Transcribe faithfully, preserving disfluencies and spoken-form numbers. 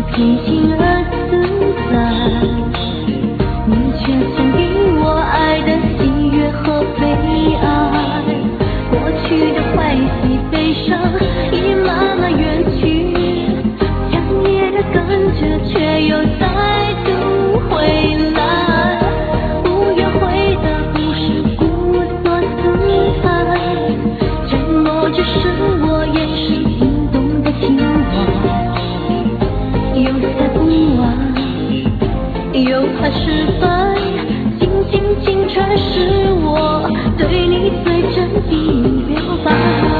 平静而自在，你却送给我爱的喜悦和悲哀。过去的坏喜悲伤已慢慢远去，强烈的感觉却又再度回来。不愿回的不是无所思爱，沉默只是我掩饰心动的情怀。有猜不完，又怕失败，静静清澈是我对你最真的表白。